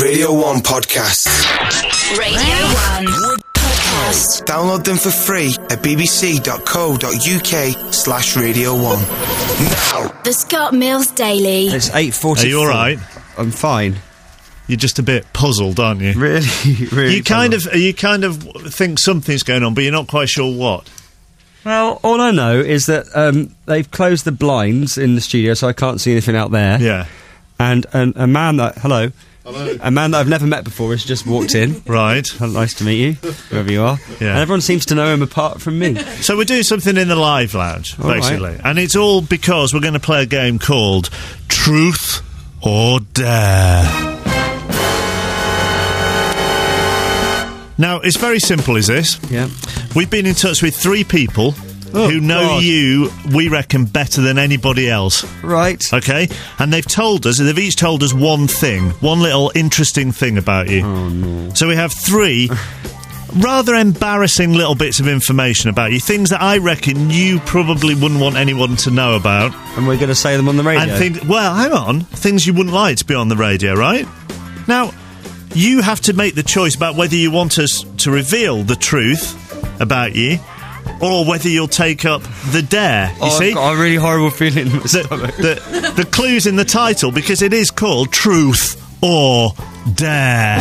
Radio 1 podcasts. Radio 1 podcasts. Download them for free at bbc.co.uk/Radio 1. Now. The Scott Mills Daily. It's 8:44. Are you all right? I'm fine. You're just a bit puzzled, aren't you? Really? You kind of think something's going on, but you're not quite sure what. Well, all I know is that they've closed the blinds in the studio, so I can't see anything out there. Yeah. And a man that... Hello. A man that I've never met before has just walked in. Right. Nice to meet you, whoever you are. Yeah. And everyone seems to know him apart from me. So we're doing something in the live lounge, All basically. right. And it's all because we're going to play a game called Truth or Dare. Now, it's very simple, is this? Yeah. We've been in touch with 3 people who know God. you, we reckon, better than anybody else. Right. Okay? And they've each told us one thing, one little interesting thing about you. Oh, no. So we have 3 rather embarrassing little bits of information about you, things that I reckon you probably wouldn't want anyone to know about. And we're going to say them on the radio. And hang on, things you wouldn't like to be on the radio, right? Now, you have to make the choice about whether you want us to reveal the truth about you, or whether you'll take up the dare. You see? I've got a really horrible feeling in my stomach. The clue's in the title, because it is called Truth or Dare.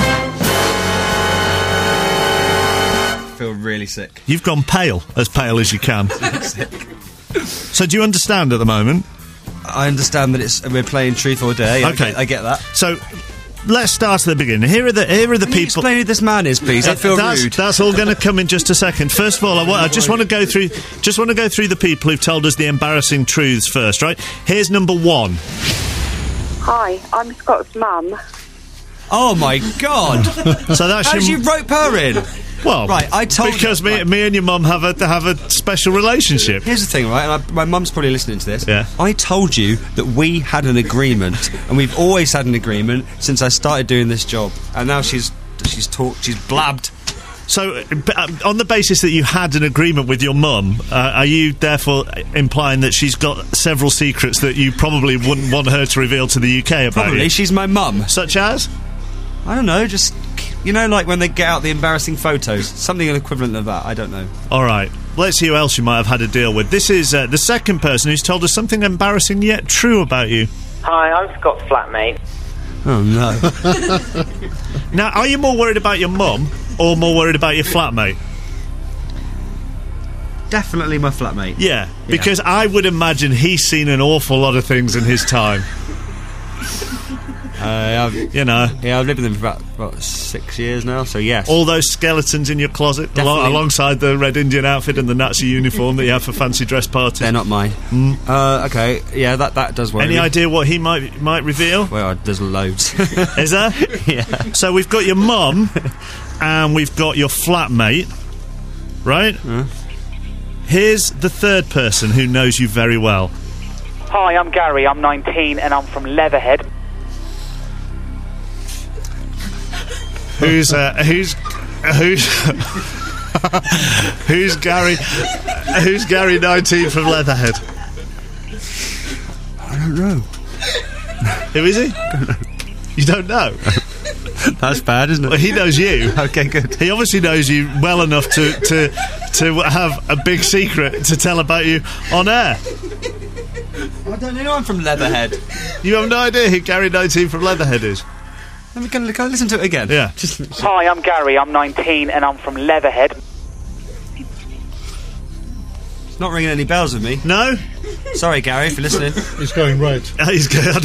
I feel really sick. You've gone pale as you can. Sick. So do you understand at the moment? I understand that we're playing Truth or Dare. Yeah, Okay. I get that. So let's start at the beginning. Here are the Can you people. explain who this man is, please? I feel rude. That's all going to come in just a second. First of all, I just want to go through the people who've told us the embarrassing truths first. Right? Here's number 1. Hi, I'm Scott's mum. Oh my God! So that's How did you rope her in? well, Right, I told because you- me and your mum have a special relationship. Here's the thing, right? And my mum's probably listening to this. Yeah. I told you that we had an agreement, and we've always had an agreement since I started doing this job. And now she's blabbed. So, on the basis that you had an agreement with your mum, are you therefore implying that she's got several secrets that you probably wouldn't want her to reveal to the UK about Probably. you? She's my mum. Such as? I don't know, just... You know, like when they get out the embarrassing photos. Something equivalent of that. I don't know. All right. Let's see who else you might have had to deal with. This is the second person who's told us something embarrassing yet true about you. Hi, I'm Scott's flatmate. Oh, no. Now, are you more worried about your mum or more worried about your flatmate? Definitely my flatmate. Yeah, because I would imagine he's seen an awful lot of things in his time. You know. Yeah, I've lived with him for about 6 years now, so yes. All those skeletons in your closet, alongside the Red Indian outfit and the Nazi uniform that you have for fancy dress parties. They're not mine. Okay, yeah, that does worry Any me. idea what he might reveal? Well, there's loads. Is there? Yeah. So we've got your mum and we've got your flatmate, right? Here's the third person who knows you very well. Hi, I'm Gary. I'm 19 and I'm from Leatherhead. Who's Gary? Who's Gary 19 from Leatherhead? I don't know. Who is he? You don't know? That's bad, isn't it? Well, he knows you. Okay, good. He obviously knows you well enough to have a big secret to tell about you on air. I don't know, I'm from Leatherhead. You have no idea who Gary 19 from Leatherhead is? Can I listen to it again? Yeah. Hi, I'm Gary. I'm 19 and I'm from Leatherhead. It's not ringing any bells with me. No? Sorry, Gary, if you're listening. He's going red. He's good.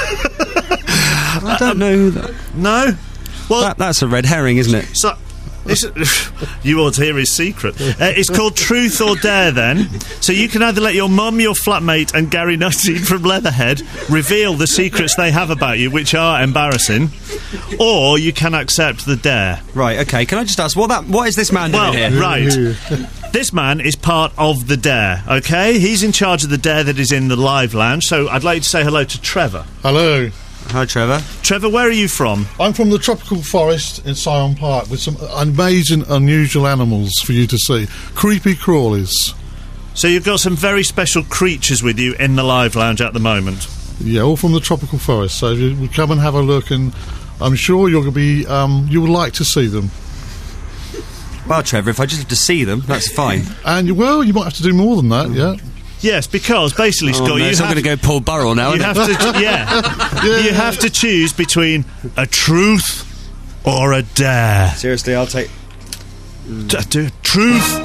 I don't know who that... No? Well, That's a red herring, isn't it? so... you ought to hear his secret. It's called Truth or Dare, then. So you can either let your mum, your flatmate, and Gary 19 from Leatherhead reveal the secrets they have about you, which are embarrassing, or you can accept the dare. Right, okay, can I just ask, what is this man doing here? Right. This man is part of the dare, okay? He's in charge of the dare that is in the live lounge, so I'd like to say hello to Trevor. Hello. Hi, Trevor. Trevor, where are you from? I'm from the tropical forest in Sion Park with some amazing, unusual animals for you to see. Creepy crawlies. So you've got some very special creatures with you in the live lounge at the moment. Yeah, all from the tropical forest. So you come and have a look and I'm sure you're going to be. You would like to see them, Well, Trevor, if I just have to see them, that's fine. and you might have to do more than that. Yeah. Yes, because basically, Scott, Oh, no, you I'm going to go Paul Burrell now. You isn't have it? to, you have to choose between a truth or a dare. Seriously, I'll take. Truth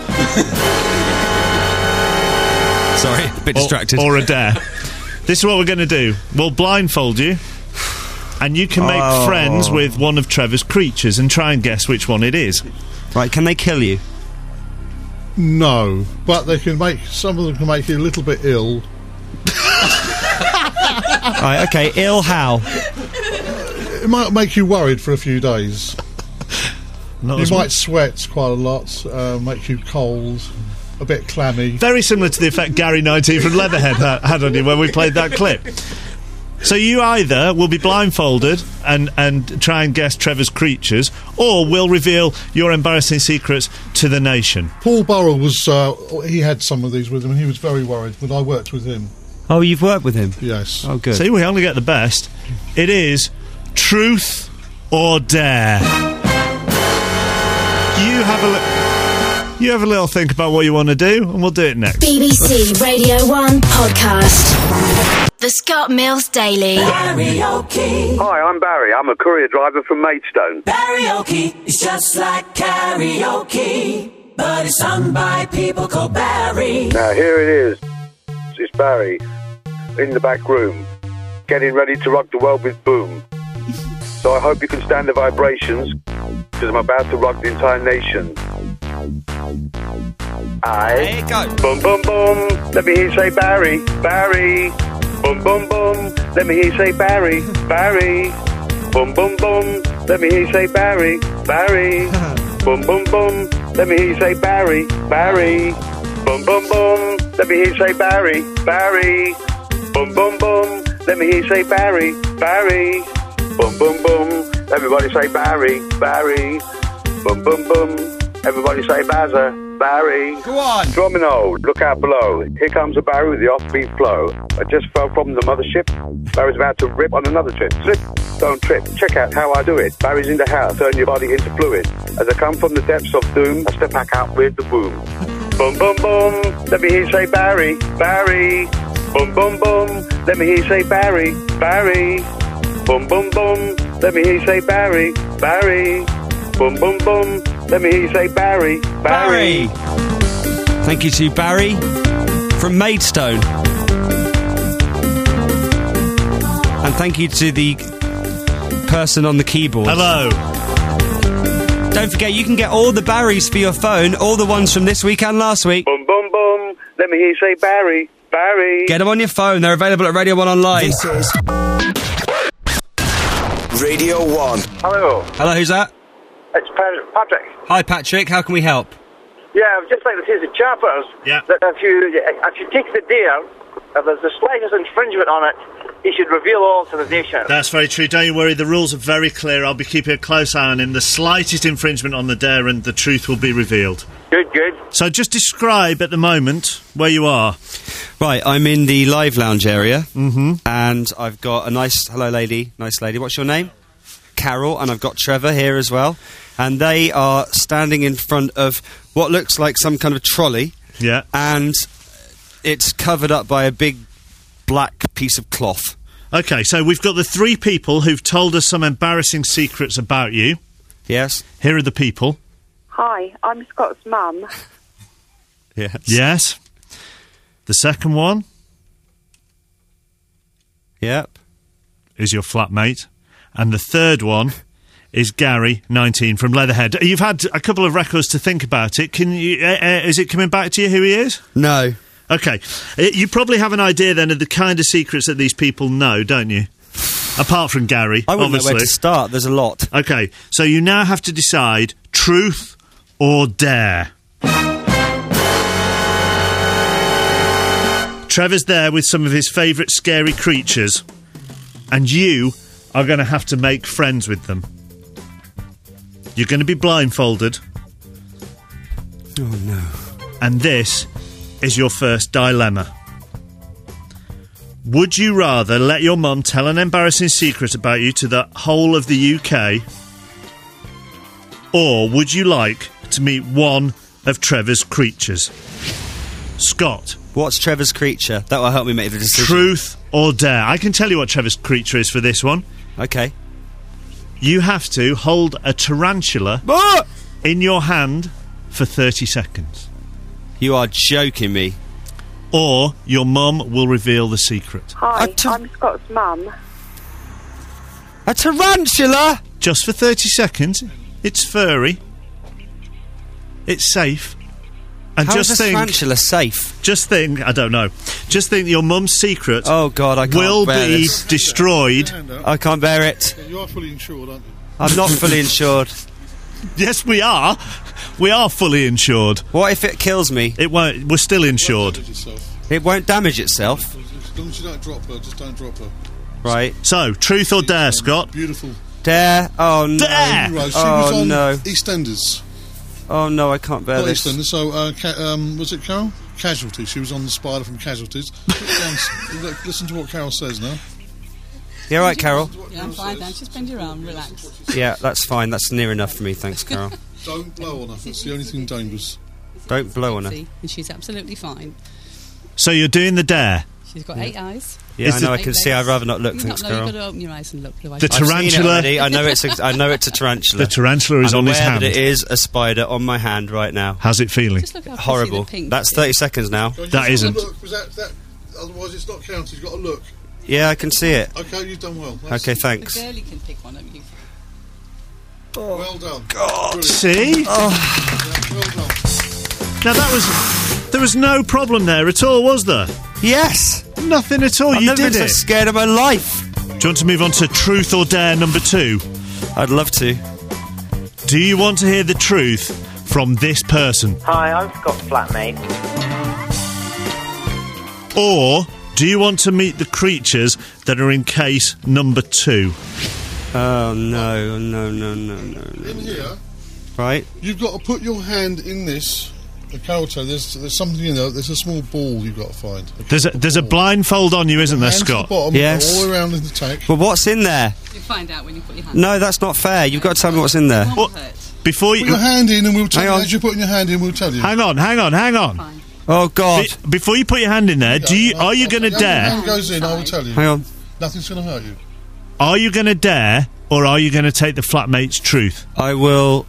Sorry, a bit distracted. or a dare. This is what we're going to do. We'll blindfold you, and you can make friends with one of Trevor's creatures and try and guess which one it is. Right, can they kill you? No, but they can make. Some of them can make you a little bit ill. Right, okay, ill how? It might make you worried for a few days. Not You as might sweat quite a lot, make you cold, a bit clammy. Very similar to the effect Gary 19 from Leatherhead had on you when we played that clip. So you either will be blindfolded and try and guess Trevor's creatures, or will reveal your embarrassing secrets to the nation. Paul Burrell was. He had some of these with him, and he was very worried. But I worked with him. Oh, you've worked with him? Yes. Oh, good. See, we only get the best. It is truth or dare. You have a little think about what you want to do, and we'll do it next. BBC Radio 1 podcast. The Scott Mills Daily. Karaoke. Hi, I'm Barry. I'm a courier driver from Maidstone. Karaoke is just like karaoke, but it's sung by people called Barry. Now, here it is. It's Barry in the back room, getting ready to rock the world with Boom. So I hope you can stand the vibrations, because I'm about to rock the entire nation. There you go. Boom, boom, boom. Let me hear you say Barry, Barry. Boom, boom, boom. Let me hear you say Barry, Barry. Boom, boom, boom. Let me hear you say Barry, Barry. Boom, boom, boom. Let me hear you say Barry, Barry. Boom, boom, boom. Let me hear you say Barry, Barry. Boom, boom, boom. Let me hear you say Barry, Barry. Boom, boom, boom. Everybody say Barry, Barry. Boom, boom, boom. Everybody say Bazza, Barry. Go on. Domino, look out below. Here comes a Barry with the offbeat flow. I just fell from the mothership. Barry's about to rip on another trip. Slip, don't trip. Check out how I do it. Barry's in the house. Turn your body into fluid. As I come from the depths of doom, I step back out with the boom. Boom, boom, boom. Let me hear you say Barry, Barry. Boom, boom, boom. Let me hear you say Barry, Barry. Boom, boom, boom. Let me hear you say Barry, Barry. Boom, boom, boom. Let me hear you say Barry, Barry. Thank you to Barry from Maidstone. And thank you to the person on the keyboard. Hello. Don't forget, you can get all the Barrys for your phone, all the ones from this week and last week. Boom, boom, boom. Let me hear you say Barry, Barry. Get them on your phone. They're available at Radio 1 online. This is Radio 1. Hello, Hello, who's that? it's Patrick. Hi, Patrick. How can we help? Yeah, I'd just like to say to the chappers Yeah. that if you take the dare, if there's the slightest infringement on it, he should reveal all to the nation. That's very true. Don't you worry. The rules are very clear. I'll be keeping a close eye on him. The slightest infringement on the dare and the truth will be revealed. Good, good. So just describe at the moment where you are. Right, I'm in the live lounge area, and I've got a nice... Hello, lady. Nice lady. What's your name? Carol, and I've got Trevor here as well. And they are standing in front of what looks like some kind of trolley. Yeah. And it's covered up by a big black piece of cloth. Okay, so we've got the three people who've told us some embarrassing secrets about you. Yes? Here are the people. Hi, I'm Scott's mum. Yes. Yes. The second one Yep. is your flatmate. And the third one is Gary, 19, from Leatherhead. You've had a couple of records to think about it. Can you? Is it coming back to you who he is? No. Okay. You probably have an idea then of the kind of secrets that these people know, don't you? Apart from Gary, I wouldn't obviously. know where to start. There's a lot. Okay, so you now have to decide truth or dare. Trevor's there with some of his favourite scary creatures, and you are going to have to make friends with them. You're going to be blindfolded, Oh, no. and this is your first dilemma. Would you rather let your mum tell an embarrassing secret about you to the whole of the UK, or would you like to meet one of Trevor's creatures? Scott. What's Trevor's creature? That will help me make the decision. Truth or dare? I can tell you what Trevor's creature is for this one. Okay. You have to hold a tarantula in your hand for 30 seconds. You are joking me. Or your mum will reveal the secret. Hi, I'm Scott's mum. A tarantula? Just for 30 seconds. It's furry. It's safe. And How just is a think, tarantula safe? Just think, I don't know. Just think your mum's secret Oh, God, I can't will bear be this. destroyed. I can't bear it. You are fully insured, aren't you? I'm not fully insured. Yes, we are. We are fully insured. What if it kills me? It won't. We're still insured. It won't damage itself. As long as you don't drop her, just don't drop her. Right. So, truth or dare, Scott? Beautiful. Dare? Oh, no. Dare! She was Oh, on no. EastEnders. Oh, no, I can't bear Not this. EastEnders, so, was it Carol? Casualty. She was on the spider from Casualties. Listen to what Carol says now. You all right, Carol? Yeah, I'm fine, thanks. Just bend your arm, relax. Yeah, that's fine. That's near enough for me. Thanks, Carol. Don't blow on her. That's the only thing dangerous. Don't blow on her. And she's absolutely fine. So you're doing the dare? She's got 8 eyes. Yeah, I know. I 8 can see. legs. I'd rather not look. You Thanks, know, Carol. You've got to open your eyes and look. Otherwise The you- I've seen it tarantula. already. I know it's a tarantula. The tarantula is I'm on his aware hand. that it is a spider on my hand right now. How's it feeling? Just look how pretty Horrible. the pink That's is. 30 seconds now. That isn't. Look, was that, otherwise it's not counted. You've got to look. Yeah, I can see it. Okay, you've done well. Okay, The thanks. girlie can pick one, don't you? Well done. God. Brilliant. See? Well done. Now there was no problem there at all, was there? Yes. Nothing at all. I've You never did been so it. scared of my life. Do you want to move on to truth or dare number 2? I'd love to. Do you want to hear the truth from this person? Hi, I'm Scott's flatmate. Or do you want to meet the creatures that are in case number 2? Oh, no. In here, Right? you've got to put your hand in this. Carol told you, there's something in there. There's a small ball you've got to find. There's a blindfold on you, isn't there, Hands to the Scott? bottom, Yes. all the way around in the tank. Well, what's in there? You'll find out when you put your hand. No, that's not fair. You've got to tell me what's in there. It won't hurt. Before Put you your hand in and we'll tell Hang you. on. As you're putting your hand in, we'll tell you. hang on. Fine. Oh, God. Before you put your hand in there, are you going to As your dare? hand goes in, I will tell you. Hang on. Nothing's going to hurt you. Are you going to dare, or are you going to take the flatmate's truth? I will.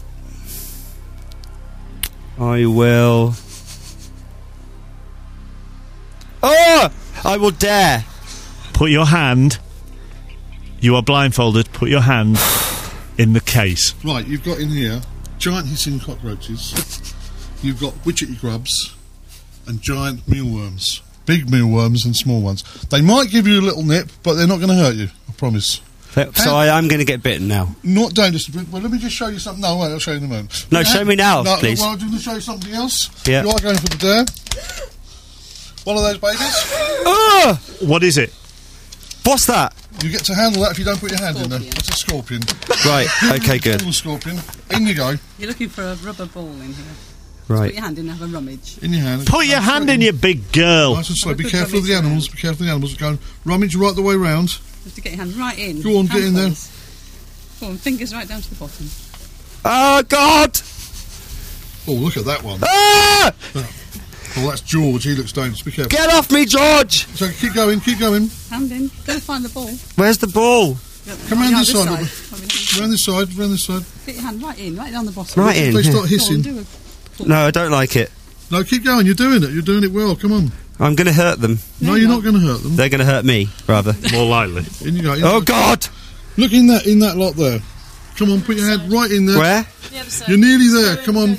Oh! I will dare. Put your hand. You are blindfolded. Put your hand in the case. Right, you've got in here giant hissing cockroaches. You've got witchetty grubs and giant mealworms. Big mealworms and small ones. They might give you a little nip, but they're not going to hurt you. I promise. So I am going to get bitten now. Not dangerous. Well, let me just show you something. No, wait, I'll show you in a moment. No, show me now, no, please. Well, I'm going to show you something else. Yeah. You are going for the dare. One of those babies. Oh! What is it? What's that? You get to handle that if you don't put your hand in there. It's a scorpion. Right, okay, good. Little scorpion. In you go. You're looking for a rubber ball in here. Right. Put your hand in and have a rummage. In your hand. Put your hand in, you big girl. Nice and slow. Be careful of the animals. Be careful of the animals. Go and rummage right the way round. You have to get your hand right in. Go on, get in there. Handfuls. Go on, fingers right down to the bottom. Oh, God! Oh, look at that one. Ah! Oh, that's George. He looks dangerous. Be careful. Get off me, George! So keep going. Keep going. Hand in. Gotta find the ball. Where's the ball? Come round Yeah, this side. side. Round this side. Round this side. Get your hand right in, right down the bottom. Right If in. they yeah. start Go on, hissing. do a No, I don't like it. No, keep going. You're doing it. You're doing it well. Come on. I'm going to hurt them. No, you're not going to hurt them. They're going to hurt me, rather. More likely. In you go. In Oh, you go. God! Look in that lot there. Come on, put your head right in there. Where? You're nearly there. Come on.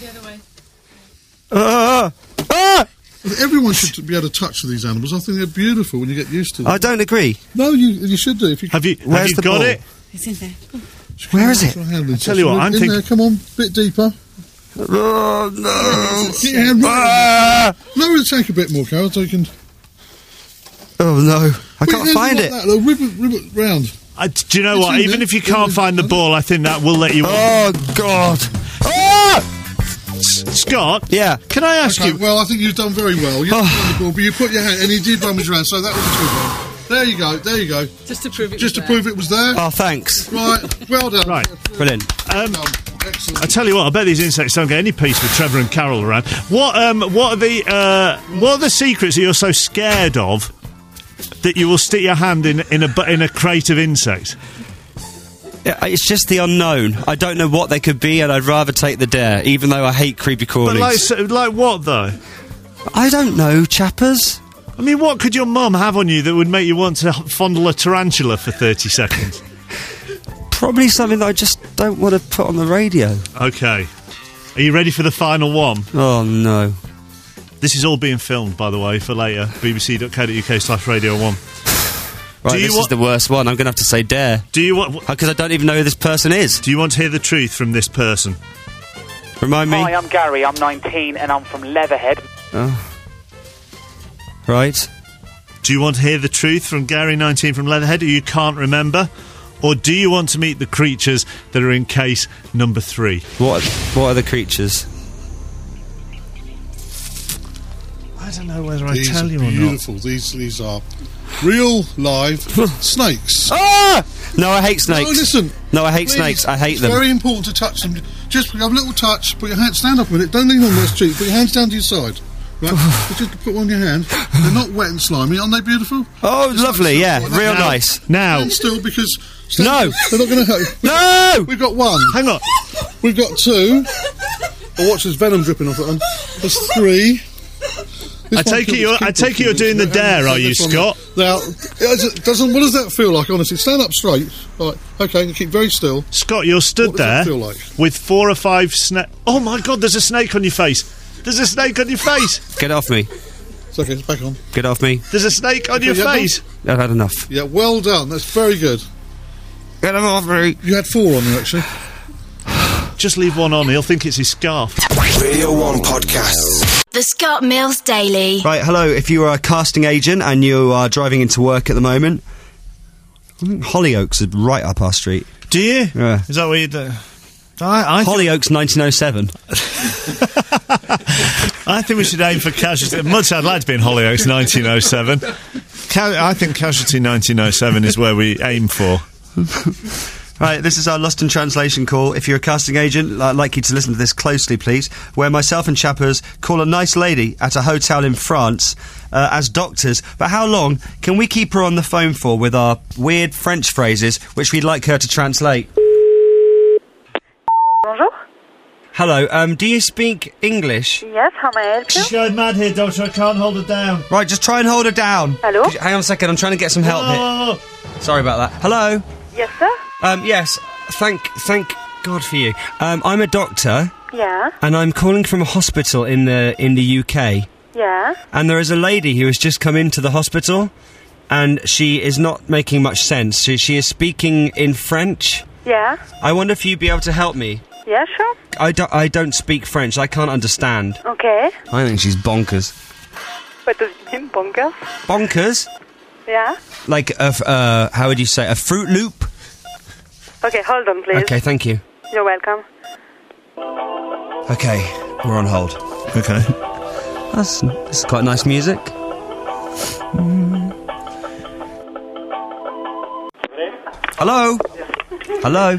Ah! Everyone should be able to touch these animals. I think they're beautiful when you get used to them. I don't agree. No, you should do. If you Have you Where's the got ball? it? It's in there. Where is it? Tell you what, I'm in thinking. there. Come on, bit deeper. Oh, no! Get your hand right. Ah! Lower the tank a bit more, Carol, so you can. Oh, no. I Put your can't hands find like it. That, look, rib it round. Do you know It's what? in Even there. if you can't find the ball, I think that will let you. Oh, God! Ah! Scott? Yeah. Can I ask Okay, you... well, I think you've done very well. You haven't done the ball, but you put your hand, and you did rummage around, so that was a good one. There you go, there you go. Just to prove it Just was to prove it was there. Oh, thanks. Right, well done. Right. Brilliant. Excellent. I tell you what, I bet these insects don't get any peace with Trevor and Carol around. What are the secrets that you're so scared of that you will stick your hand in a crate of insects? It's just the unknown. I don't know what they could be, and I'd rather take the dare, even though I hate creepy crawlies. But like what though? I don't know, chappers. I mean, what could your mum have on you that would make you want to fondle a tarantula for 30 seconds? Probably something that I just don't want to put on the radio. Okay. Are you ready for the final one? Oh, no. This is all being filmed, by the way, for later. bbc.co.uk/Radio1. Right, this is the worst one. I'm going to have to say dare. Do you want... Because I don't even know who this person is. Do you want to hear the truth from this person? Remind me. Hi, I'm Gary. I'm 19 and I'm from Leatherhead. Oh. Right. Do you want to hear the truth from Gary, 19, from Leatherhead, who you can't remember? Or do you want to meet the creatures that are in case number 3? What are the creatures? I don't know whether These I tell are you or not. beautiful. These are real, live snakes. Ah! No, I hate snakes. No, listen. No, I hate Please, snakes. I hate it's them. very important to touch them. Just have a little touch, put your hand, stand up a minute, don't lean on those cheeks, put your hands down to your side. Right? Just put one in your hand. They're not wet and slimy, aren't they beautiful? Oh, Just lovely, like yeah. that. Real nice. Now... Stand still, because... No! They're not going to hurt you. No! We've got one. Hang on. We've got 2. Oh, watch, there's venom dripping off that one. There's 3. I take it you're doing the dare, are you, Scott? Now, what does that feel like, honestly? Stand up straight. Right, okay, and keep very still. Scott, you're stood What does that there feel like? with 4 or 5 snakes. Oh my God, there's a snake on your face. There's a snake on your face. Get off me. It's okay, it's back on. Get off me. There's a snake on your yeah, face. I've had enough. Yeah, well done. That's very good. Get off me. You had 4 on you, actually. Just leave one on, he'll think it's his scarf. Radio 1 Podcasts. The Scott Mills Daily. Right, hello. If you are a casting agent and you are driving into work at the moment, I think Hollyoaks is right up our street. Do you? Yeah. Is that what you do? Hollyoaks 1907. I think we should aim for Casualty. Much I'd like to be in Hollyoaks 1907. I think Casualty 1907 is where we aim for. Right, this is our Lost in Translation call. If you're a casting agent, I'd like you to listen to this closely, please. Where myself and Chappers call a nice lady at a hotel in France as doctors. But how long can we keep her on the phone for with our weird French phrases, which we'd like her to translate? Bonjour. Hello, do you speak English? Yes, how may I help you? She's going mad here, Doctor. I can't hold her down. Right, just try and hold her down. Hello? Hang on a second, I'm trying to get some help here. Oh, Sorry about that. Hello? Yes, sir? Yes, thank God for you. I'm a doctor, Yeah. and I'm calling from a hospital in the UK. Yeah. And there is a lady who has just come into the hospital, and she is not making much sense. She is speaking in French. Yeah. I wonder if you'd be able to help me. Yeah, sure. I don't speak French. I can't understand. Okay. I think she's bonkers. What does it mean, bonkers? Bonkers? Yeah. Like how would you say, a Fruit Loop? Okay, hold on, please. Okay, thank you. You're welcome. Okay, we're on hold. okay. This is quite nice music. Hello? Hello?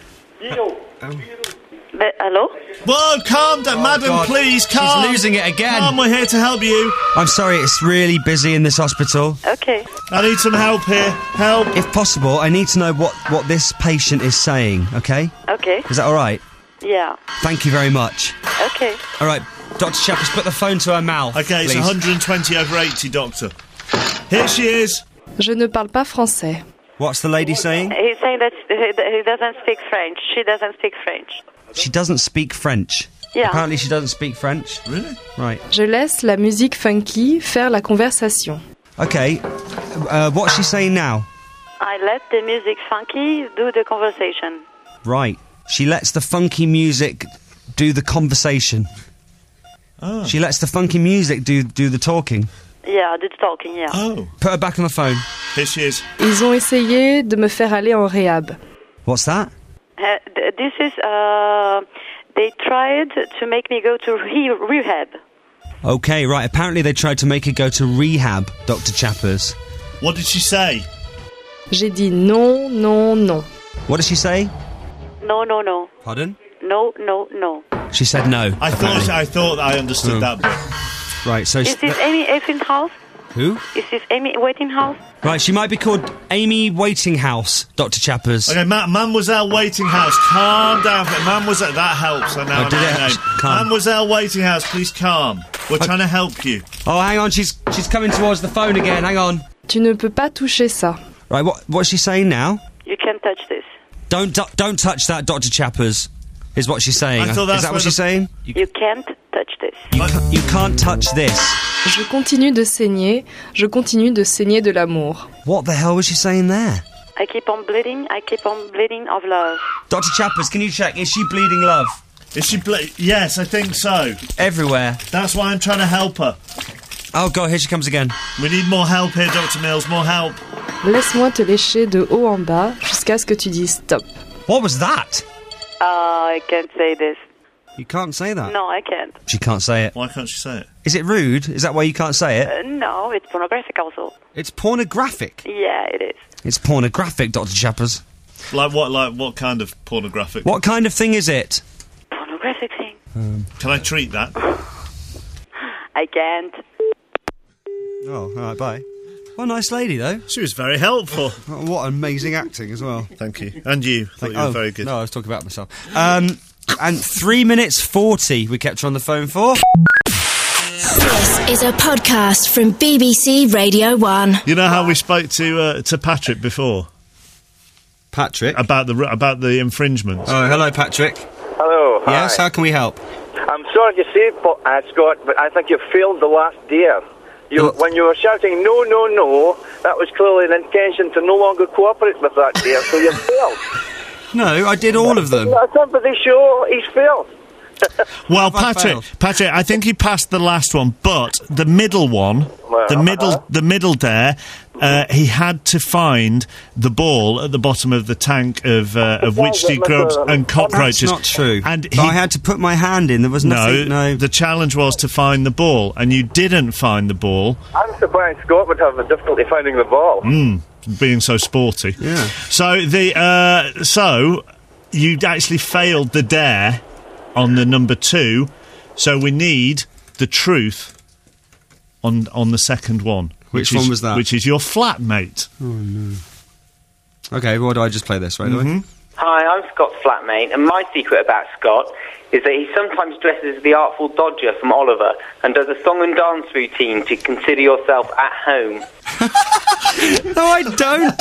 Hello? Whoa, calm down, madam, God. please, calm. She's losing it again. Calm, we're here to help you. I'm sorry, it's really busy in this hospital. Okay. I need some help here. Help. If possible, I need to know what this patient is saying, okay? Okay. Is that all right? Yeah. Thank you very much. Okay. All right, Dr. Chappers, put the phone to her mouth, Okay, it's please. 120 over 80, Doctor. Here she is. Je ne parle pas français. What's the lady saying? He's saying that he doesn't speak French. She doesn't speak French. She doesn't speak French. Yeah. Apparently she doesn't speak French. Really? Right. Je laisse la musique funky faire la conversation. Okay, what's she saying now? I let the music funky do the conversation. Right. She lets the funky music do the conversation. Oh. She lets the funky music do the talking. Yeah, the talking, yeah. Oh. Put her back on the phone. Here she is. Ils ont essayé de me faire aller en réhab. What's that? This is They tried to make me go to rehab. Okay, right. Apparently they tried to make her go to rehab, Dr. Chappers. What did she say? J'ai dit non, non, non. What did she say? No, no, no. Pardon? No, no, no. She said no. I thought I understood that bit. Right, so... Is this Amy Waitinghouse? Who? Is this Amy Waitinghouse? Right, she might be called Amy Waitinghouse, Dr. Chappers. Okay, Mademoiselle Waitinghouse, calm down. Mademoiselle, that helps. I know. Calm. Mademoiselle Waitinghouse, please calm. We're trying to help you. Oh, hang on, she's coming towards the phone again. Hang on. Tu ne peux pas toucher ça. Right, what's she saying now? You can't touch this. Don't touch that, Dr. Chappers, is what she's saying. I thought that's is that what she's saying? You can't touch this. You can't touch this. Je continue de saigner de l'amour. What the hell was she saying there? I keep on bleeding of love. Dr. Chappers, can you check? Is she bleeding love? Is she Yes, I think so. Everywhere. That's why I'm trying to help her. Oh, God, here she comes again. We need more help here, Dr. Mills, more help. Laisse-moi te lécher de haut en bas jusqu'à ce que tu dises stop. What was that? I can't say this. You can't say that? No, I can't. She can't say it. Why can't she say it? Is it rude? Is that why you can't say it? No, it's pornographic also. It's pornographic? Yeah, it is. It's pornographic, Dr. Chappers. Like what kind of pornographic? What kind of thing is it? Pornographic thing. Can I treat that? I can't. Oh, all right, bye. What a nice lady, though. She was very helpful. Oh, what amazing acting as well. Thank you. And you. Thought you were very good. No, I was talking about myself. And 3 minutes 40 we kept her on the phone for. This is a podcast from BBC Radio 1. You know how we spoke to Patrick before? Patrick? About the infringements. Oh, hello, Patrick. Hello. Yes, hi. how can we help? I'm sorry to say, Scott, but I think you failed the last dare. When you were shouting, no, no, no, that was clearly an intention to no longer cooperate with that dare, so you failed. No, I did all of them. A sympathy show, he's failed. Well, Patrick, I think he passed the last one, but the middle one, the middle dare, he had to find the ball at the bottom of the tank of witchetty grubs and cockroaches. That's not true. And I had to put my hand in. There was nothing. No, the challenge was to find the ball, and you didn't find the ball. I'm surprised Scott would have difficulty finding the ball. Being so sporty. Yeah. So you'd actually failed the dare on the number 2, so we need the truth on the second one. Which one was that? Which is your flatmate. Oh, no. Okay, well, do I just play this, right? Hi, I'm Scott's flatmate, and my secret about Scott is that he sometimes dresses as the Artful Dodger from Oliver and does a song and dance routine to consider yourself at home. No, I don't.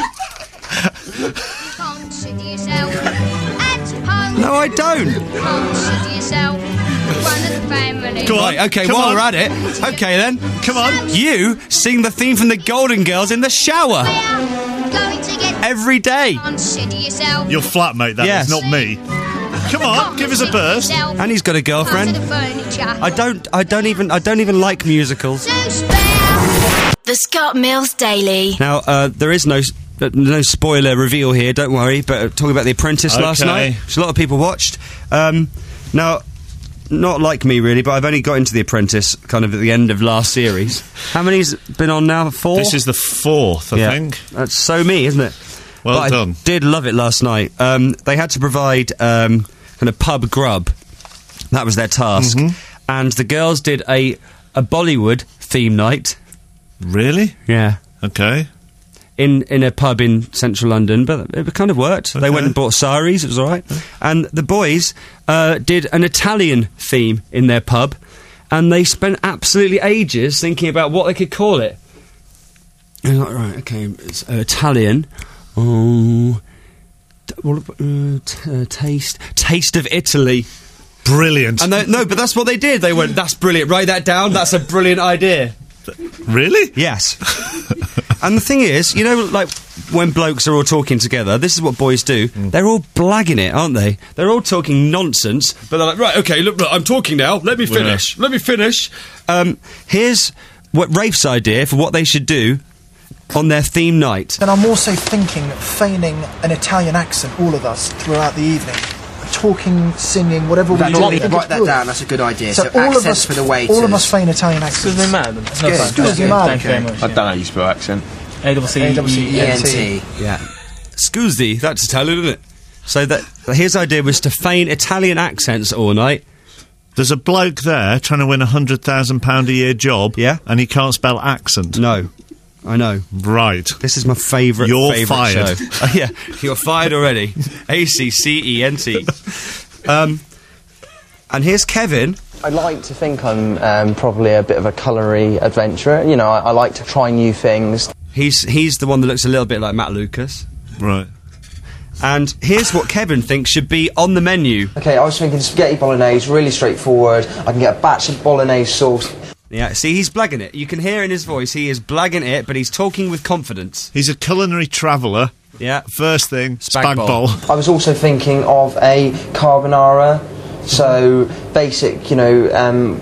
Consider yourself at home. No, I don't. Consider yourself one of the family. Go on. Right, okay, while we're at it. Okay, then. Come on. You sing the theme from the Golden Girls in the shower. Going to get every day. Consider yourself. Your flatmate, that is, not me. Come on, give us a burst. And he's got a girlfriend. I don't even like musicals. The Scott Mills Daily. Now, there is no spoiler reveal here, don't worry, but talking about The Apprentice last night, which a lot of people watched. Now, not like me really, but I've only got into The Apprentice kind of at the end of last series. How many's been on now? 4? This is the 4th, I think. That's so me, isn't it? Well done. I did love it last night. They had to provide kind of pub grub. That was their task. And the girls did a Bollywood theme night. Really? Yeah. Okay. In a pub in central London, but it kind of worked. Okay. They went and bought saris, it was all right. And the boys did an Italian theme in their pub, and they spent absolutely ages thinking about what they could call it. And like, right, okay, it's Italian. Oh, taste of Italy. Brilliant. And no, but that's what they did. They went, that's brilliant. Write that down. That's a brilliant idea. Really? Yes. And the thing is, you know, like when blokes are all talking together, this is what boys do. They're all blagging it, aren't they? They're all talking nonsense, but they're like, right, okay, look, I'm talking now. Let me finish. Let me finish. Here's what Rafe's idea for what they should do on their theme night. And I'm also thinking of feigning an Italian accent, all of us, throughout the evening. talking, singing, whatever we do. Write that down. That's a good idea. So all accents of us, for the waiters. all of us feign Italian accents. Excuse me, madam. That's good. Excuse me, madam. Thank you very much. I don't know how you spell accent. A-C-E-N-T. Yeah. Scusi, that's Italian, isn't it? So his idea was to feign Italian accents all night. There's a bloke there trying to win £100,000 a year job. Yeah. And he can't spell accent. No. I know. Right. This is my favourite You're fired. show. Oh, yeah, you're fired already. A-C-C-E-N-T. And here's Kevin. I like to think I'm probably a bit of a culinary adventurer. You know, I like to try new things. He's the one that looks a little bit like Matt Lucas. Right. And here's what Kevin thinks should be on the menu. Okay, I was thinking spaghetti bolognese, really straightforward. I can get a batch of bolognese sauce. Yeah, see, he's blagging it. You can hear in his voice he is blagging it, but he's talking with confidence. He's a culinary traveller. Yeah. First thing, spag bowl. I was also thinking of a carbonara. So, basic, you know,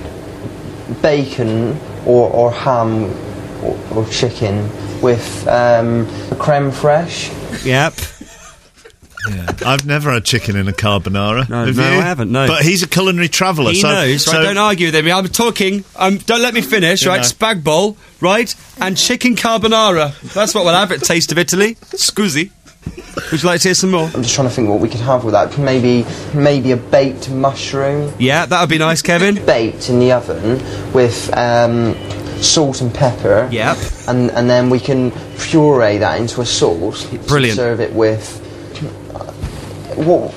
bacon or ham or chicken with creme fraiche. Yep. Yeah. I've never had chicken in a carbonara. No, Have no, you? I haven't, no. But he's a culinary traveller. He so, knows, so right? Don't argue with him. I'm talking. Don't let me finish, right? Spag bowl, right? And chicken carbonara. That's what we'll have at Taste of Italy. Scusi. Would you like to hear some more? I'm just trying to think what we could have with that. Maybe a baked mushroom. Yeah, that would be nice, Kevin. Baked in the oven with salt and pepper. Yep. And then we can puree that into a sauce. Brilliant. Serve it with... what?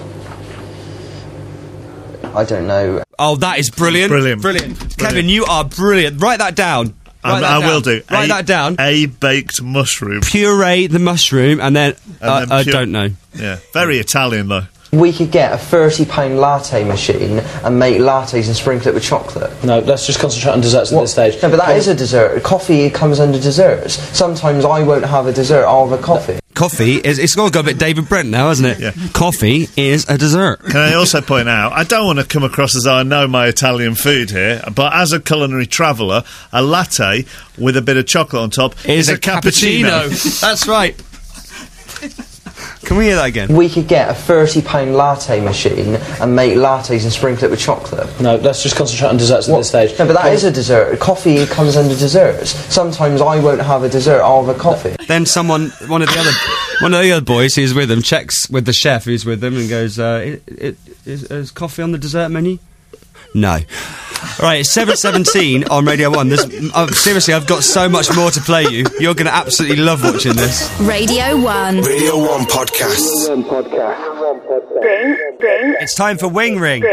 I don't know. Oh, that is brilliant. Brilliant. Kevin, you are brilliant. Write that down. I will do. Write that down. A baked mushroom. Puree the mushroom and then I don't know. Yeah, very Italian though. We could get a £30 latte machine and make lattes and sprinkle it with chocolate. No, let's just concentrate on desserts at this stage. No, but that is a dessert. Coffee comes under desserts. Sometimes I won't have a dessert, I'll have a coffee. Coffee it's got to go a bit David Brent now, hasn't it? Yeah. Coffee is a dessert. Can I also point out, I don't want to come across as I know my Italian food here, but as a culinary traveller, a latte with a bit of chocolate on top is a cappuccino. That's right. Can we hear that again? We could get a £30 latte machine and make lattes and sprinkle it with chocolate. No, let's just concentrate on desserts at this stage. No, but that is a dessert. Coffee comes under desserts. Sometimes I won't have a dessert, I'll have a coffee. Then one of the other boys who's with them checks with the chef who's with them and goes, is coffee on the dessert menu? No. Right, it's 7:17 on Radio 1. Seriously, I've got so much more to play you. You're going to absolutely love watching this. Radio 1. Radio 1 podcast. Ring. It's time for Wing Ring.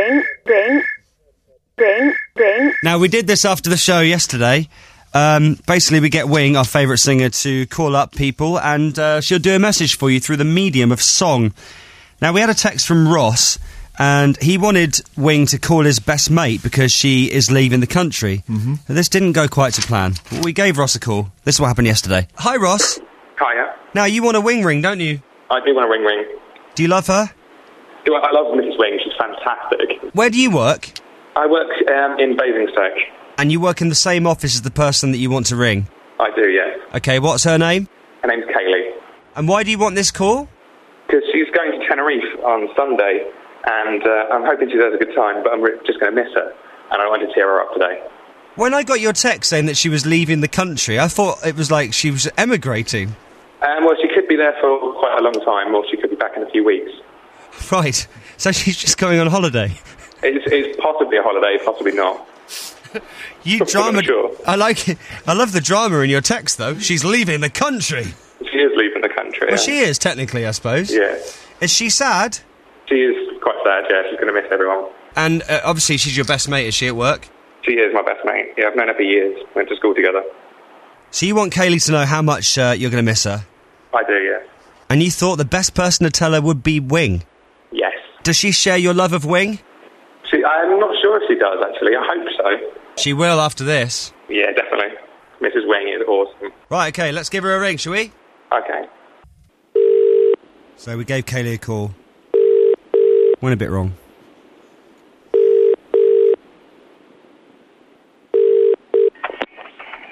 Ring. Now, we did this after the show yesterday. Basically, we get Wing, our favourite singer, to call up people and she'll do a message for you through the medium of song. Now, we had a text from Ross. And he wanted Wing to call his best mate because she is leaving the country. Mm-hmm. This didn't go quite to plan. We gave Ross a call. This is what happened yesterday. Hi, Ross. Hiya. Now, you want a Wing ring, don't you? I do want a ring. Do you love her? I love Mrs. Wing. She's fantastic. Where do you work? I work in Basingstoke. And you work in the same office as the person that you want to ring? I do, yes. Okay, what's her name? Her name's Kaylee. And why do you want this call? Because she's going to Tenerife on Sunday. And I'm hoping she has a good time, but I'm just going to miss her. And I wanted to cheer her up today. When I got your text saying that she was leaving the country, I thought it was like she was emigrating. Well, she could be there for quite a long time, or she could be back in a few weeks. Right. So she's just going on holiday. It's possibly a holiday, possibly not. You drama. Sure. I like it. I love the drama in your text, though. She's leaving the country. She is leaving the country. Well, she is, technically, I suppose. Yeah. Is she sad? She is quite sad, yeah. She's going to miss everyone. And obviously she's your best mate, is she, at work? She is my best mate. Yeah, I've known her for years. Went to school together. So you want Kaylee to know how much you're going to miss her? I do, yeah. And you thought the best person to tell her would be Wing? Yes. Does she share your love of Wing? I'm not sure if she does, actually. I hope so. She will after this. Yeah, definitely. Mrs. Wing is awesome. Right, okay, let's give her a ring, shall we? Okay. So we gave Kaylee a call. Went a bit wrong.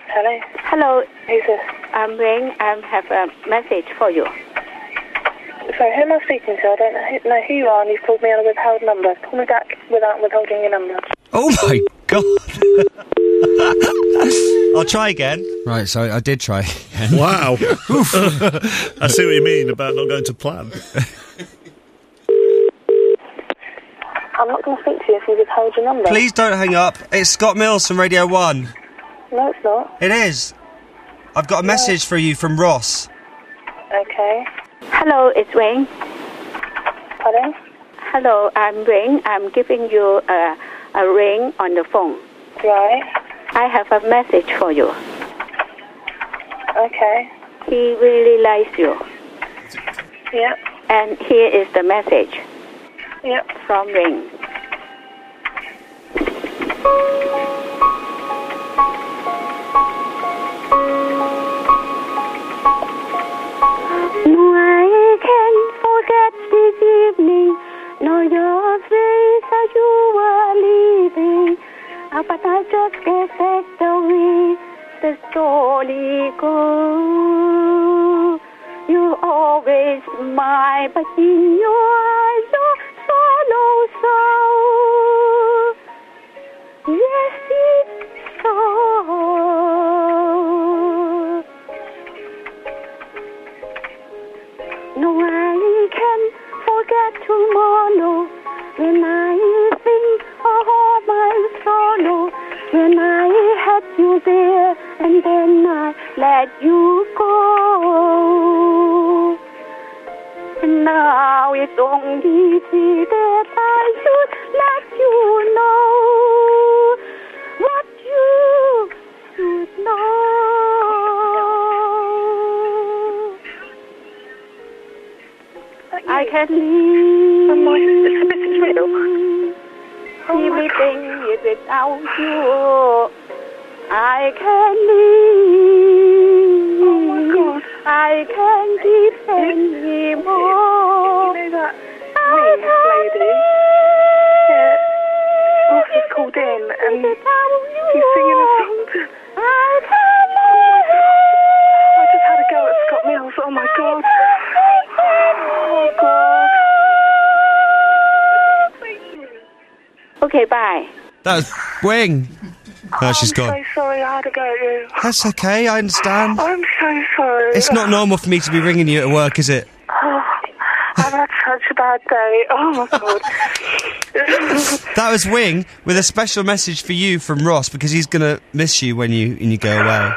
Hello, I'm Ring. I have a message for you. Sorry, who am I speaking to? I don't know who you are, and you've called me on a withheld number. Call me back without withholding your number. Oh my God. I'll try again. Right, so I did try again. Wow. I see what you mean about not going to plan. I'm not going to speak to you if you withhold your number. Please don't hang up. It's Scott Mills from Radio 1. No, it's not. It is. I've got a message for you from Ross. Okay. Hello, it's Wayne. Pardon? Hello, I'm Wayne. I'm giving you a ring on the phone. Right. I have a message for you. Okay. He really likes you. Yep. And here is the message. Yep. From Ring. No, I can't forget this evening, nor your face as you were leaving. But I just can't take the way the story goes. You always smile, but in your eyes you're so. Yes, it's so. No, I can forget tomorrow when I think of all my sorrow. When I had you there and then I let you go. And now it's only fair that I should let you know what you should know. I can leave everything is without you. I can leave. Oh my God. I can depend anymore. You know that lady? Yeah. Ross has called in and he's singing a song. I just had a go at Scott Mills. Oh my God. Oh God. Okay, bye. That was Wing. Oh, she's gone. I'm so sorry I had a go at you. That's okay, I understand. I'm so sorry. It's not normal for me to be ringing you at work, is it? Oh, I've had such a bad day. Oh my God. That was Wing with a special message for you from Ross because he's going to miss you when you go away.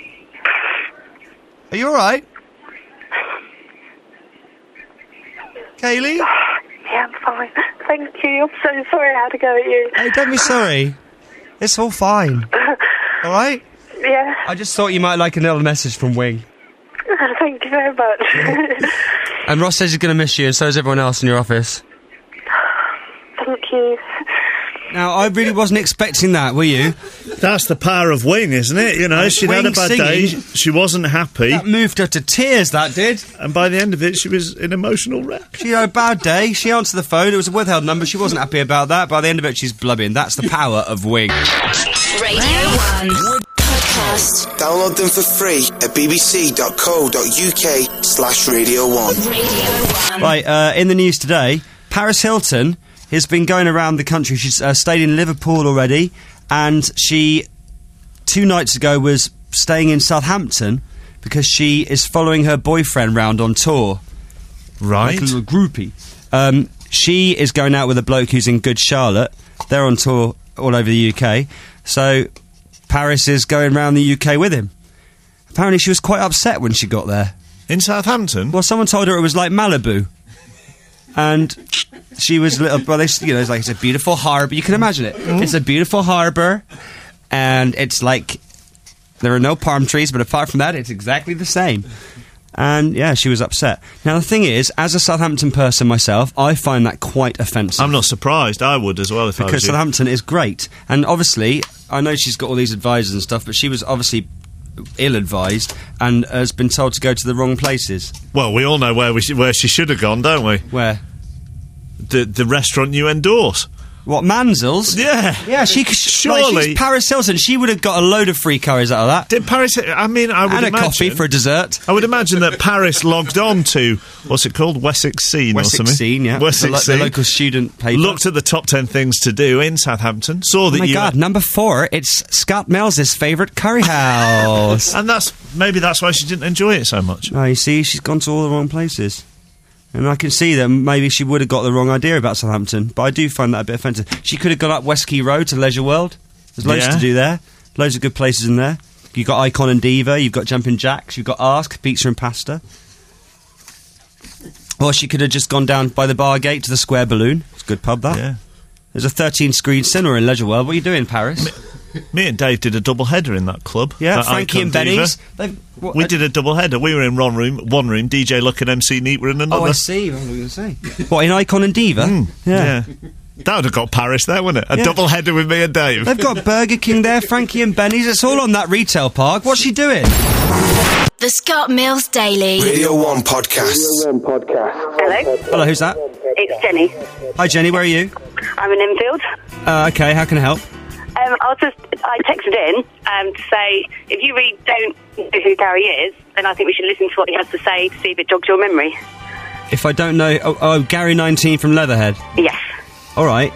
Are you alright? Kaylee? Yeah, I'm fine. Thank you. I'm so sorry I had to go at you. Hey, don't be sorry. It's all fine. Alright? Yeah. I just thought you might like a little message from Wing. Thank you very much. And Ross says he's going to miss you, and so is everyone else in your office. Thank you. Now, I really wasn't expecting that, were you? That's the power of Wing, isn't it? You know, she'd had a bad day, she wasn't happy. That moved her to tears, that did. And by the end of it, she was an emotional wreck. She had a bad day, she answered the phone, it was a withheld number, she wasn't happy about that. By the end of it, she's blubbing. That's the power of Wing. Radio 1 Podcast. Download them for free at bbc.co.uk/Radio 1. Right, in the news today, Paris Hilton has been going around the country. She's stayed in Liverpool already, and she, 2 nights ago, was staying in Southampton because she is following her boyfriend round on tour. Right. Like a little groupie. She is going out with a bloke who's in Good Charlotte. They're on tour all over the UK. So Paris is going around the UK with him. Apparently she was quite upset when she got there. In Southampton? Well, someone told her it was like Malibu. And she was a little... Well, it's like it's a beautiful harbour. You can imagine it. It's a beautiful harbour, and it's like... There are no palm trees, but apart from that, it's exactly the same. And, yeah, she was upset. Now, the thing is, as a Southampton person myself, I find that quite offensive. I'm not surprised. I would as well if I was you. Because Southampton is great. And, obviously, I know she's got all these advisors and stuff, but she was obviously ill-advised and has been told to go to the wrong places. Well, we all know where she should have gone, don't we? Where? The restaurant you endorse. What, Mansell's? Yeah. Yeah, she could... Surely. She's Paris Hilton. She would have got a load of free curries out of that. Did Paris... I mean, I would and imagine... a coffee for a dessert. I would imagine that Paris logged on to, what's it called? Wessex Scene or something? Wessex Scene, yeah. Wessex Scene. The local student paper. Looked at the top 10 things to do in Southampton, saw that Oh my God, number 4, it's Scott Mills' favourite curry house. And maybe that's why she didn't enjoy it so much. Oh, you see, she's gone to all the wrong places. And I can see that maybe she would have got the wrong idea about Southampton, but I do find that a bit offensive. She could have gone up West Quay Road to Leisure World. There's loads to do there. Loads of good places in there. You've got Icon and Diva, you've got Jumping Jacks, you've got Ask, Pizza and Pasta. Or she could have just gone down by the bar gate to the Square Balloon. It's a good pub, that. Yeah. There's a 13-screen cinema in Leisure World. What are you doing, Paris? Me and Dave did a double header in that club. Yeah, that Frankie and Benny's. We did a double header. We were in one room, DJ Luck and MC Neat were in another. Oh, I see. What were you going to say? What, in Icon and Diva? Yeah. That would have got Paris there, wouldn't it? A double header with me and Dave. They've got Burger King there, Frankie and Benny's. It's all on that retail park. What's she doing? The Scott Mills Daily. Radio 1 Podcast. Hello. Hello, who's that? It's Jenny. Hi, Jenny. Where are you? I'm in Enfield. Okay, how can I help? I texted in to say, if you really don't know who Gary is, then I think we should listen to what he has to say to see if it jogs your memory. If I don't know... Oh, Gary 19 from Leatherhead? Yes. All right.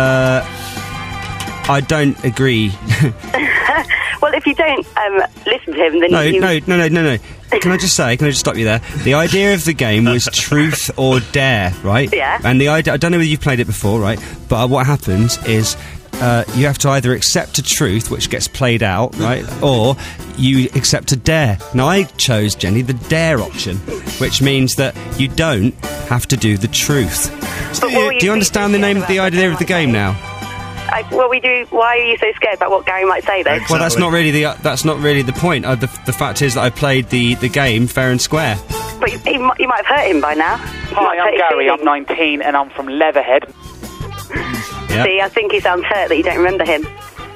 I don't agree. Well, if you don't listen to him, then No. Can I just stop you there? The idea of the game was truth or dare, right? Yeah. And the idea... I don't know whether you've played it before, right? But what happens is... you have to either accept a truth, which gets played out, right, or you accept a dare. Now, I chose, Jenny, the dare option, which means that you don't have to do the truth. Do you understand the idea of the game now? Well, we do. Why are you so scared about what Gary might say, though? Well, that's not really the point. The fact is that I played the game fair and square. But you might have hurt him by now. Hi, I'm Gary. I'm 19 and I'm from Leatherhead. Yeah. See, I think he sounds hurt that you don't remember him.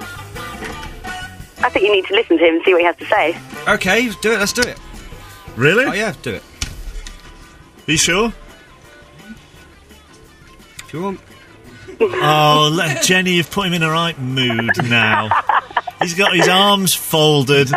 I think you need to listen to him and see what he has to say. Okay, do it. Let's do it. Really? Oh, yeah, do it. Are you sure? If you want. Oh, Jenny, you've put him in the right mood now. He's got his arms folded.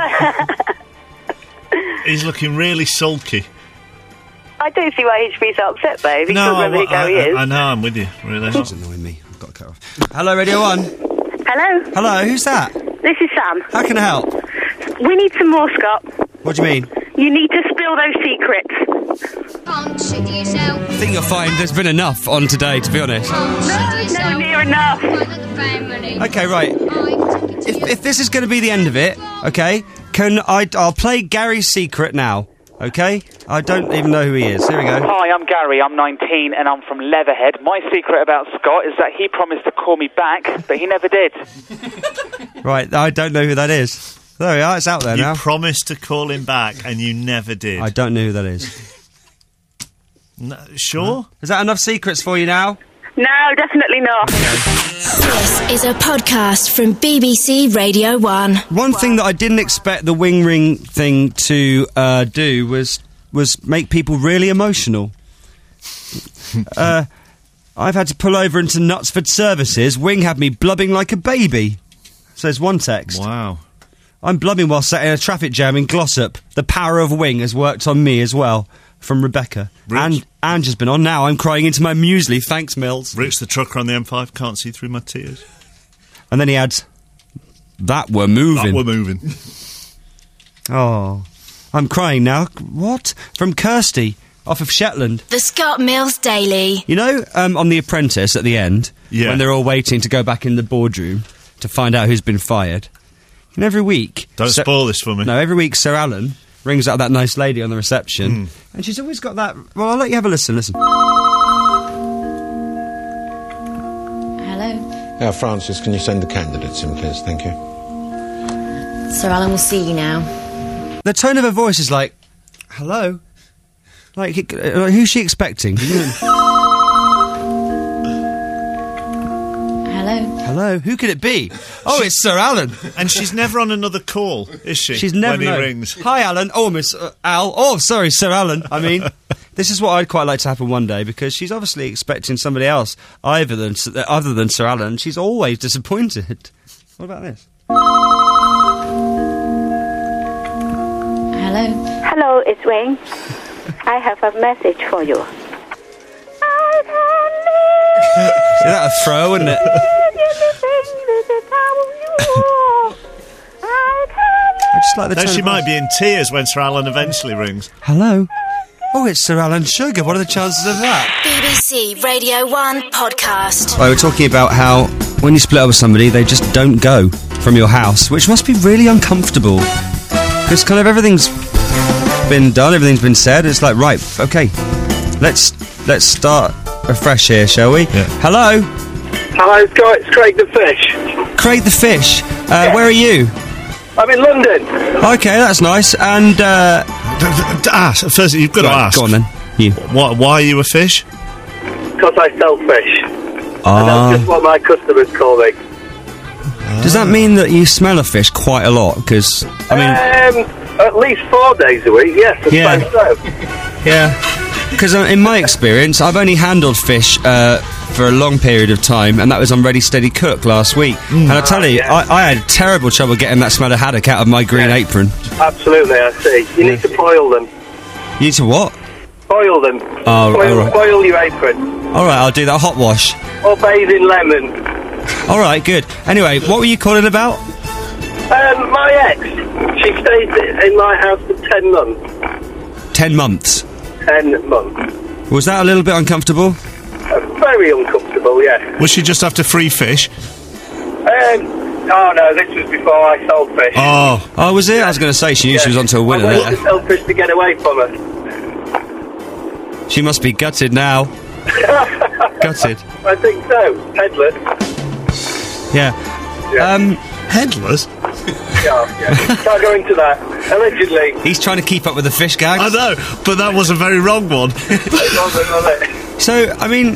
He's looking really sulky. I don't see why he should be so upset, though, if he doesn't remember who Gary is. I know, I'm with you, really. It's annoying me. I've got to cut off. Hello, Radio 1. Hello. Hello, who's that? This is Sam. How can I help? We need some more, Scott. What do you mean? You need to spill those secrets. Answer to yourself. I think you'll find there's been enough on today, to be honest. No, near enough. Okay, right. If this is going to be the end of it, okay, I'll play Gary's secret now. Okay? I don't even know who he is. Here we go. Hi, I'm Gary. I'm 19 and I'm from Leatherhead. My secret about Scott is that he promised to call me back, but he never did. Right, I don't know who that is. There we are, it's out there now. You promised to call him back and you never did. I don't know who that is. No, sure? Is that enough secrets for you now? No, definitely not. This is a podcast from BBC Radio 1. One thing that I didn't expect the wing ring thing to do was make people really emotional. I've had to pull over into Knutsford Services. Wing had me blubbing like a baby. Says one text. Wow. I'm blubbing while sat in a traffic jam in Glossop. The power of Wing has worked on me as well. From Rebecca. And Ange has been on. Now I'm crying into my muesli. Thanks, Mills. Rich the trucker on the M5 can't see through my tears. And then he adds, that we're moving. Oh, I'm crying now. What? From Kirsty, off of Shetland. The Scott Mills Daily. You know, on The Apprentice at the end, when they're all waiting to go back in the boardroom to find out who's been fired. And every week... Don't spoil this for me. No, every week Sir Alan rings out that nice lady on the reception, and she's always got that... Well, I'll let you have a listen. Hello? Francis, can you send the candidates in, please? Thank you. Sir Alan will see you now. The tone of her voice is like, hello? Like, who's she expecting? Hello? Hello? Hello, who could it be? Oh, it's Sir Alan. And she's never on another call, is she? She's never when he rings. Hi, Alan. Oh, Miss Al. Oh, sorry, Sir Alan. I mean, this is what I'd quite like to happen one day, because she's obviously expecting somebody else other than Sir Alan. She's always disappointed. What about this? Hello. Hello, it's Wayne. I have a message for you. Is that a throw, isn't it? I just like the tone she of might voice. be in tears when Sir Alan eventually rings. Hello. Oh, it's Sir Alan Sugar. What are the chances of that? BBC Radio 1 podcast. Well, we're talking about how when you split up with somebody, they just don't go from your house, which must be really uncomfortable. Because kind of everything's been done, everything's been said. It's like, right, okay, let's start afresh here, shall we? Yeah. Hello? Hello, Scott, it's Craig the Fish. Craig the Fish. Where are you? I'm in London. Okay, that's nice. And, first, you've got to ask. Go on then. You. Why are you a fish? Because I sell fish. And that's just what my customers call me. Does that mean that you smell a fish quite a lot? Because, I mean... at least 4 days a week, yes, I suppose so. Yeah. Because in my experience, I've only handled fish for a long period of time, and that was on Ready Steady Cook last week. And I tell you, I had terrible trouble getting that smell of haddock out of my green apron. Absolutely, I see. You need to boil them. You need to what? Boil them. Oh, alright. Boil your apron. Alright, I'll do that. Hot wash. Or bathe in lemon. Alright, good. Anyway, what were you calling about? My ex. She stayed in my house for 10 months. 10 months? 10 months. Was that a little bit uncomfortable? Very uncomfortable, yeah. Was she just after free fish? Oh no, this was before I sold fish. Oh, was it? I was going to say, she knew she was onto a winner I there. went to sell fish to get away from her. She must be gutted now. Gutted? I think so. Headless. Yeah. Headless? Yeah. Can't go into that. Allegedly. He's trying to keep up with the fish gags. I know, but that was a very wrong one. So, I mean...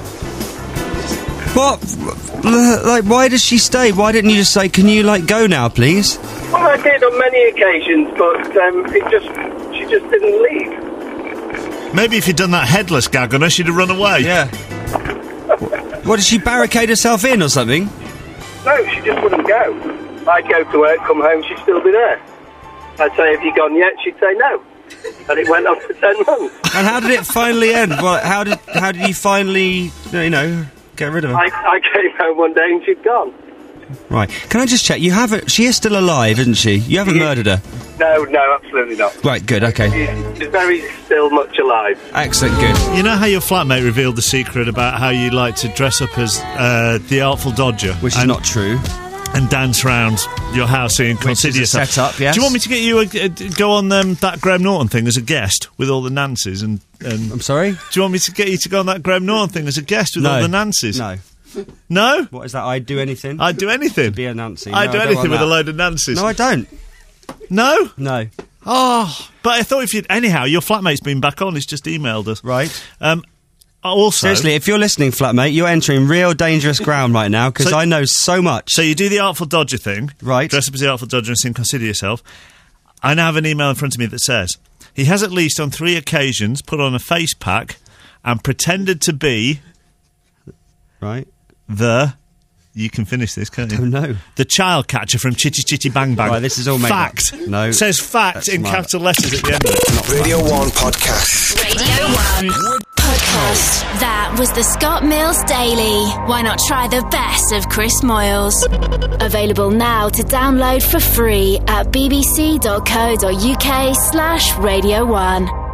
What? Like, why does she stay? Why didn't you just say, can you, go now, please? Well, I did on many occasions, but she just didn't leave. Maybe if you'd done that headless gag on her, she'd have run away. Yeah. What, did she barricade herself in or something? No, she just wouldn't go. I'd go to work, come home, she'd still be there. I'd say, have you gone yet? She'd say no. And it went on for 10 months. And how did it finally end? Well, how did you finally, get rid of her? I came home one day and she'd gone. Right. Can I just check? She is still alive, isn't she? You haven't murdered her? No, absolutely not. Right, good, okay. She's very still much alive. Excellent, good. You know how your flatmate revealed the secret about how you like to dress up as the Artful Dodger? Which is not true. And dance around your house and consider yourself. Set up, yes. Do you want me to get you go on that Graham Norton thing as a guest with all the Nancies and I'm sorry? Do you want me to get you to go on that Graham Norton thing as a guest with all the Nancies? No. No? What is that? I'd do anything? I'd do anything. Be a Nancy. I'd do anything with a load of Nancies. No, I don't. No? No. Oh, but I thought anyhow, your flatmate's been back on. He's just emailed us. Right. Also, seriously, if you're listening, flatmate, you're entering real dangerous ground right now, because I know so much. So you do the Artful Dodger thing. Right. Dress up as the Artful Dodger and consider yourself. I now have an email in front of me that says, he has at least on 3 occasions put on a face pack and pretended to be... Right. You can finish this, can't you? I don't know. The child catcher from Chitty Chitty Bang Bang. Right, this is all made fact. Up. No. It says fact in capital letters at the end of it. Radio 1 podcast. Radio 1 podcast. That was the Scott Mills Daily. Why not try the best of Chris Moyles? Available now to download for free at bbc.co.uk/Radio 1.